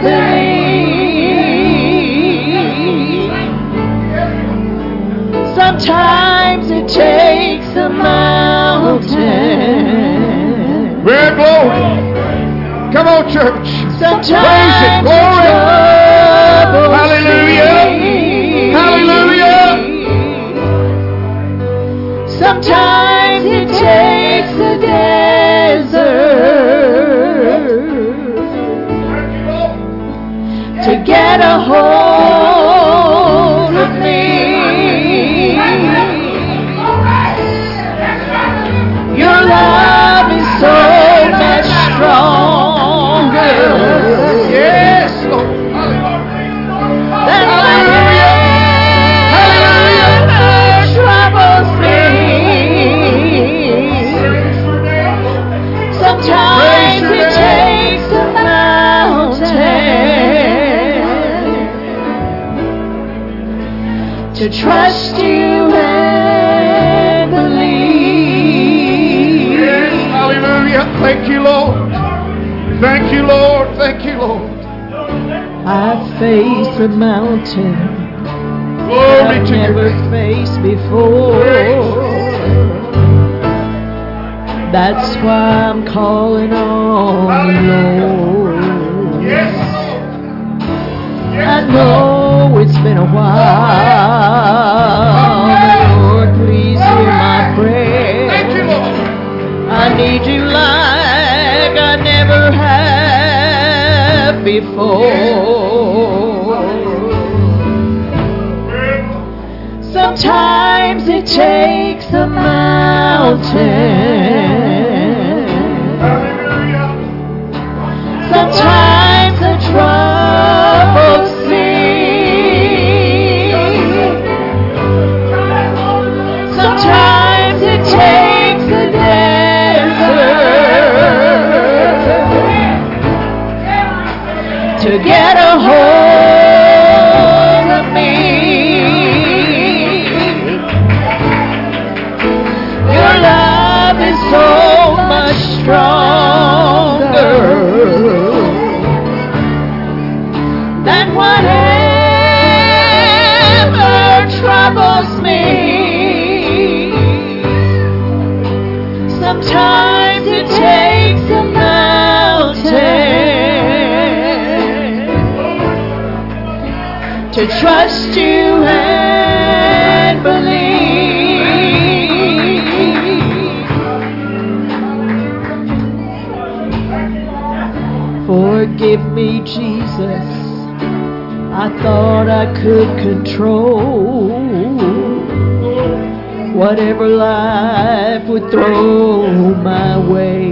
believe. Sometimes it takes a mountain. We're glory. Come on, church. Sometimes praise it. Glory. Hallelujah. Hallelujah. Sometimes it takes a desert to get a hold of me. Your love is so much stronger. Yes, Lord. Sometimes it takes a mountain to trust you and believe. Yes, hallelujah. Thank you, Lord. Thank you, Lord. Thank you, Lord. I've faced a mountain Glory I've to never you. faced before. That's why I'm calling on you, Lord. Yes. I know it's been a while, but Lord, please hear my prayer. Thank you, Lord. I need you like I never have before. Sometimes it takes a mountain troubles me. Sometimes it takes a mountain to trust you and believe. Forgive me, Jesus. I thought I could control whatever life would throw my way.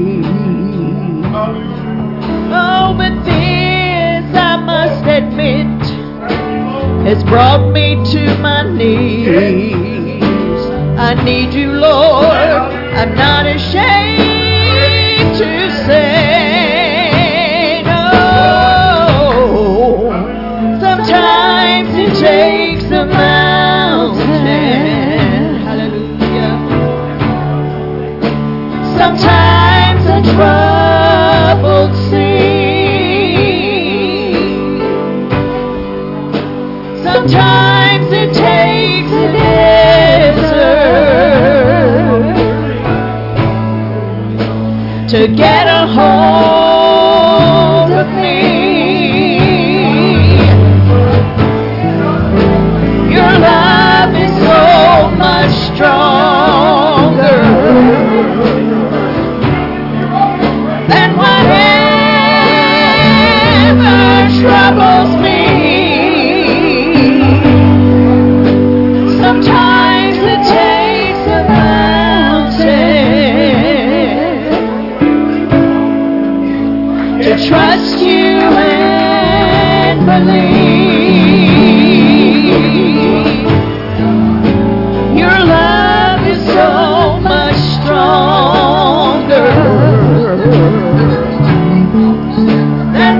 Oh, but this, I must admit, has brought me to my knees. I need you, Lord. I'm not ashamed to say no. Sometimes it takes a mountain, hallelujah. Sometimes a troubled sea. Sometimes it takes a desert to get a hold of me. Your love is so much stronger than whatever troubles me. Sometimes it takes a mountain to trust you and believe. Your love is so much stronger than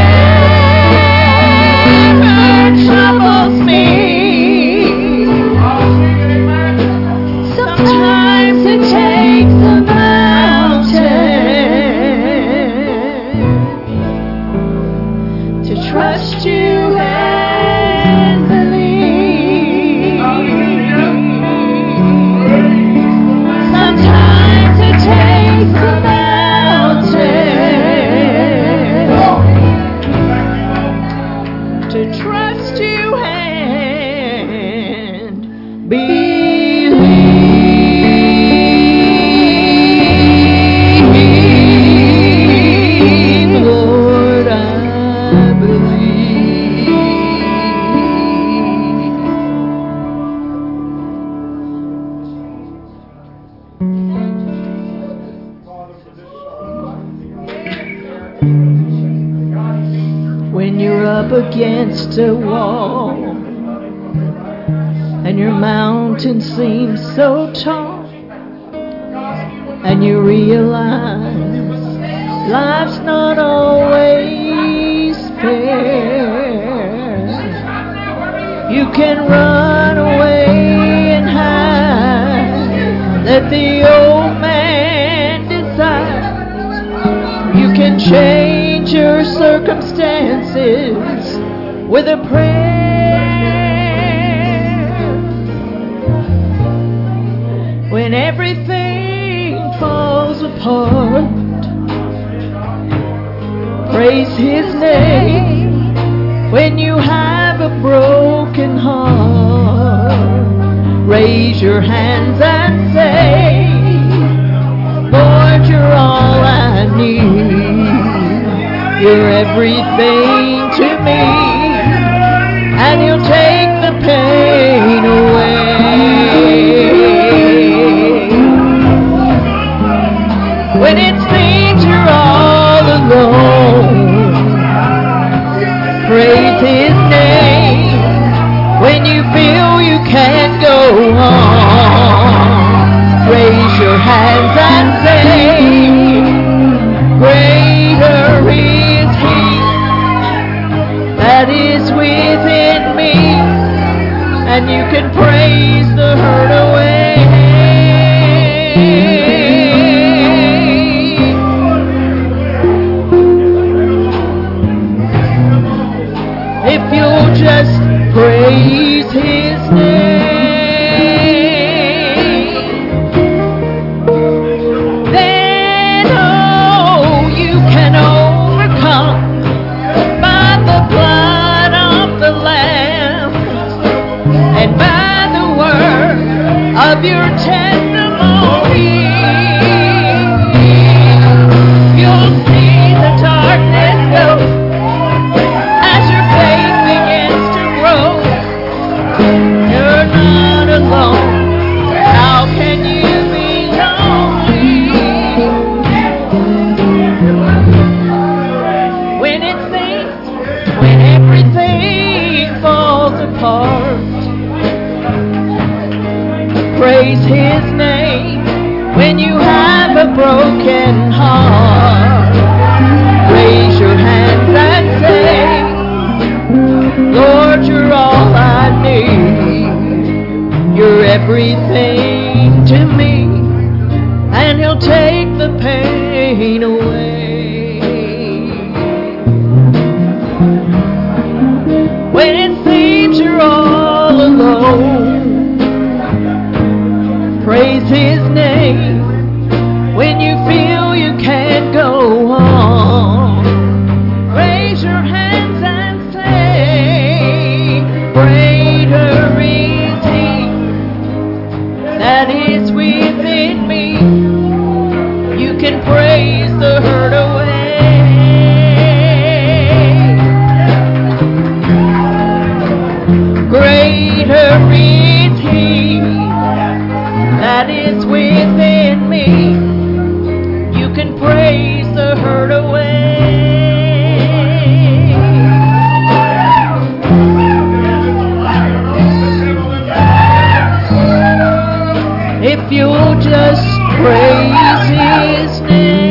whatever troubles me. Sometimes it takes a mountain to trust you and believe. Sometimes it takes a mountain to trust you and believe. Lord, I believe. When you're up against a wall and your mountain seems so tall, and you realize life's not always fair, you can run away and hide. Let the old man decide. You can change your circumstances with a prayer. When everything falls apart, praise His name. When you have a broken heart, raise your hands and say, Lord, you're all I need. You're everything to me, and you'll take the pain away. When it seems you're all alone, praise His name. When you feel you can't go on, raise your hands and say, greater is He that is within me, and you can praise the hurt away. If you'll just praise His name. of your testimony. You'll see the darkness go as your faith begins to grow. You're not alone. How can you be lonely when it seems, when everything falls apart? Praise His name when you have a broken heart. Raise your hands and say, Lord, you're all I need. You're everything to me, and He'll take the pain away. When it seems you're all alone, praise His name when you feel you can't go on. Raise your hands and say, greater is He that is within me. You can praise the hurt away. Greater is He that is within me. You can praise the hurt away. If you'll just praise His name.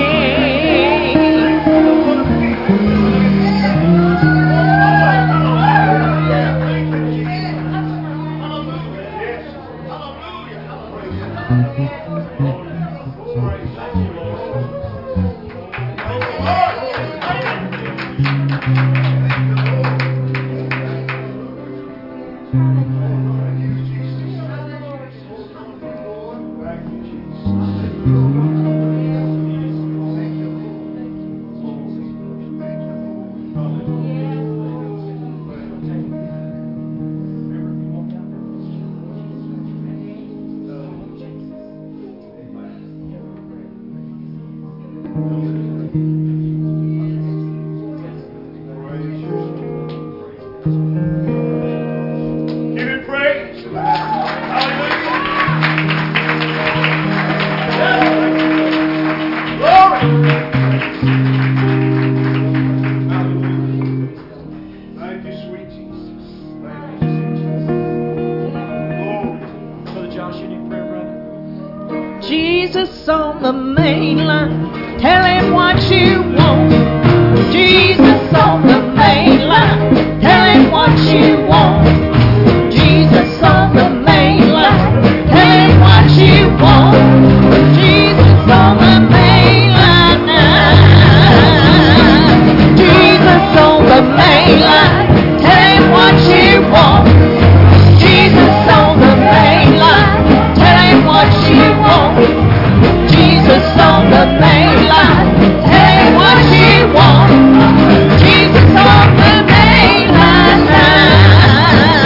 Give Him praise. Hallelujah. Glory. Hallelujah. Thank you, sweet Jesus. Thank you, sweet Jesus. Glory. Brother Josh, you need prayer, brother? Jesus on the main line, tell Him what you want. Jesus on the main line, tell Him what you want. Jesus on the main line, tell Him what you want. Jesus on the main line now. Jesus on the main line, tell Him what you want. Jesus on the main line, tell Him what you want. Jesus on the main line, tell Him what you want. Jesus on the main line now.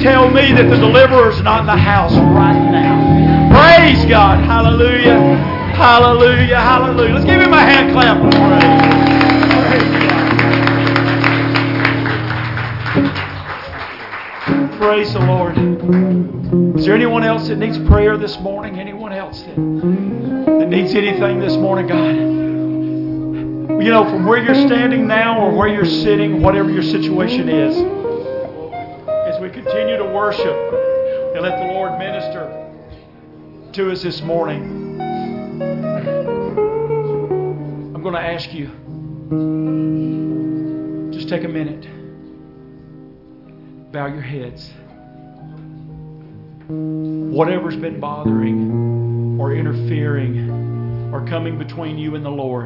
tell me that the deliverer's not in the house right now. Praise God. Hallelujah. Hallelujah. Hallelujah. Let's give him a hand clap of praise. Praise the Lord. Is there anyone else that needs prayer this morning? Anyone else that, that needs anything this morning? God, you know, from where you're standing now or where you're sitting, whatever your situation is, as we continue to worship and let the Lord minister to us this morning, I'm going to ask you, just take a minute. Bow your heads. Whatever's been bothering or interfering or coming between you and the Lord,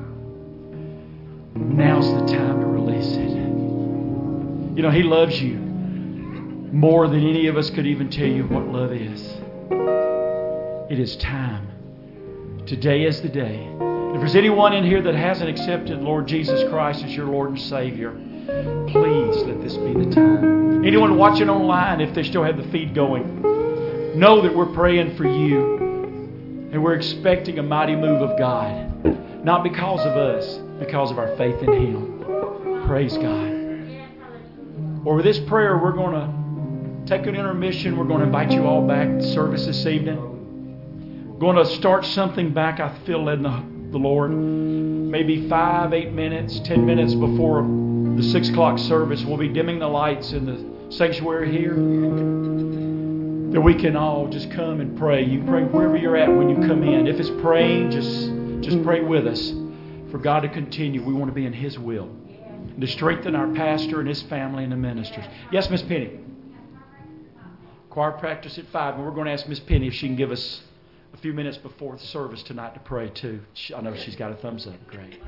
now's the time to release it. You know, He loves you more than any of us could even tell you what love is. It is time. Today is the day. If there's anyone in here that hasn't accepted Lord Jesus Christ as your Lord and Savior, please let this be the time. Anyone watching online, if they still have the feed going, know that we're praying for you and we're expecting a mighty move of God. Not because of us, because of our faith in Him. Praise God. Well, with this prayer, we're going to take an intermission. We're going to invite you all back to service this evening. We're going to start something back, I feel led in the, the Lord. Maybe five, eight minutes, ten minutes before the six o'clock service, we'll be dimming the lights in the sanctuary here. That we can all just come and pray. You can pray wherever you're at when you come in. If it's praying, just, just pray with us for God to continue. We want to be in His will. And to strengthen our pastor and his family and the ministers. Yes, Miss Penny. Choir practice at five. And we're going to ask Miss Penny if she can give us a few minutes before the service tonight to pray too. I know she's got a thumbs up. Great.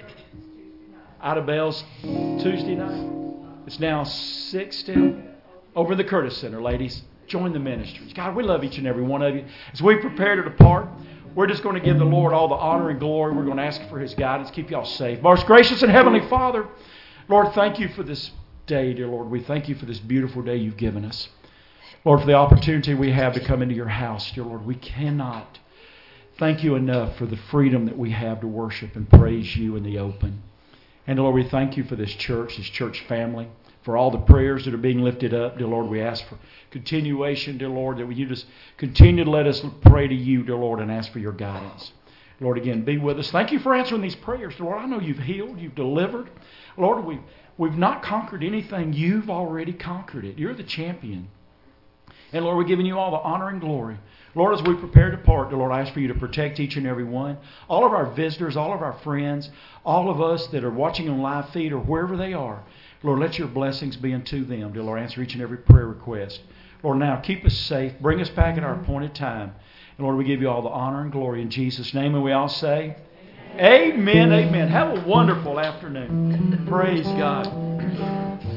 Ida Bell's Tuesday night. It's now six still. Over in the Curtis Center, ladies. Join the ministries. God, we love each and every one of you. As we prepare to depart, we're just going to give the Lord all the honor and glory. We're going to ask for His guidance. Keep y'all safe. Most gracious and Heavenly Father, Lord, thank you for this day, dear Lord. We thank you for this beautiful day you've given us. Lord, for the opportunity we have to come into your house, dear Lord. We cannot thank you enough for the freedom that we have to worship and praise you in the open. And Lord, we thank you for this church, this church family, for all the prayers that are being lifted up. Dear Lord, we ask for continuation, dear Lord, that you just continue to let us pray to you, dear Lord, and ask for your guidance. Lord, again, be with us. Thank you for answering these prayers. Lord, I know you've healed, you've delivered. Lord, we, we've not conquered anything. You've already conquered it. You're the champion. And Lord, we're giving you all the honor and glory. Lord, as we prepare to depart, dear Lord, I ask for you to protect each and every one. All of our visitors, all of our friends, all of us that are watching on live feed or wherever they are. Lord, let your blessings be unto them. Dear Lord, answer each and every prayer request. Lord, now keep us safe. Bring us back at our appointed time. And Lord, we give you all the honor and glory in Jesus' name. And we all say, Amen, amen. Amen. Have a wonderful afternoon. Praise God.